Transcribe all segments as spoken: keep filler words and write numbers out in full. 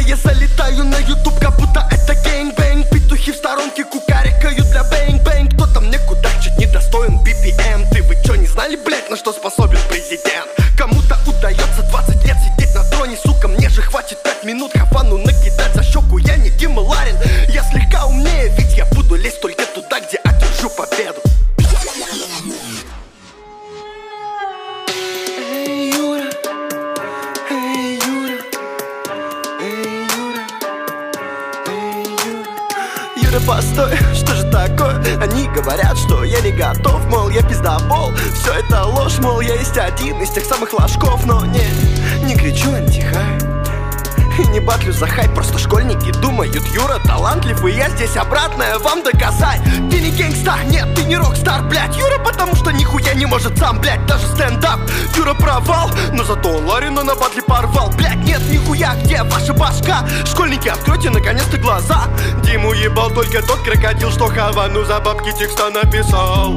я залетаю на ютуб, как будто это гэнг-бэнг. Петухи в сторонке кукарекают для бэнг-бэнг. Кто-то мне кудахчет, недостоин би пи эм. Ты вы чё, не знали, блять, на что способен президент? Кому-то удается двадцать лет сидеть на троне, сука, мне же хватит пять минут хафану накидать за щеку. Я не Дима Ларин, я слегка умнее, ведь я буду лезть только туда, где одержу победу. Эй, Юра, эй, Юра, эй, Юра, эй, Юра. Юра, постой, что же такое? Они говорят, что я не готов, мол, я пиздобол. Все это ложь, мол, я есть один из тех самых ложков. Но не, не кричу, антихайп и не батлю за хайп, просто школьники думают, Юра талантлив, и я здесь обратное вам доказать. Ты не гэнгста, нет, ты не рок-стар, блять. Юра потому что нихуя не может сам, блять, даже стендап. Юра провал, но зато он Ларина на батле порвал. Блять, нет, нихуя, где ваша башка? Школьники, откройте наконец-то глаза. Диму ебал только тот крокодил, что Хавану за бабки текста написал.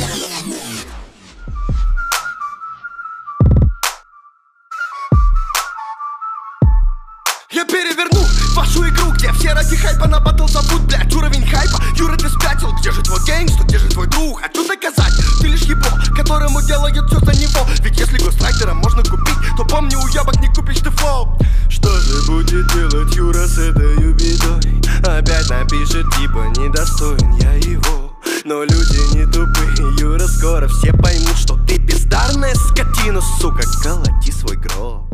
Я переверну вашу игру, где все ради хайпа на батл зовут, блять, уровень хайпа. Юра, ты спятил, где же твой гэнгстер, где же твой друг? Хочу доказать, ты лишь ебо, которому делают все за него. Ведь если гострайтера можно купить, то помни, уебок не купишь ты флоу. Что же будет делать Юра с этой бедой? Опять напишет типа недостоин я его. Но люди не тупые, Юра, скоро все поймут, что ты бездарная скотина, сука, колоти свой гроб.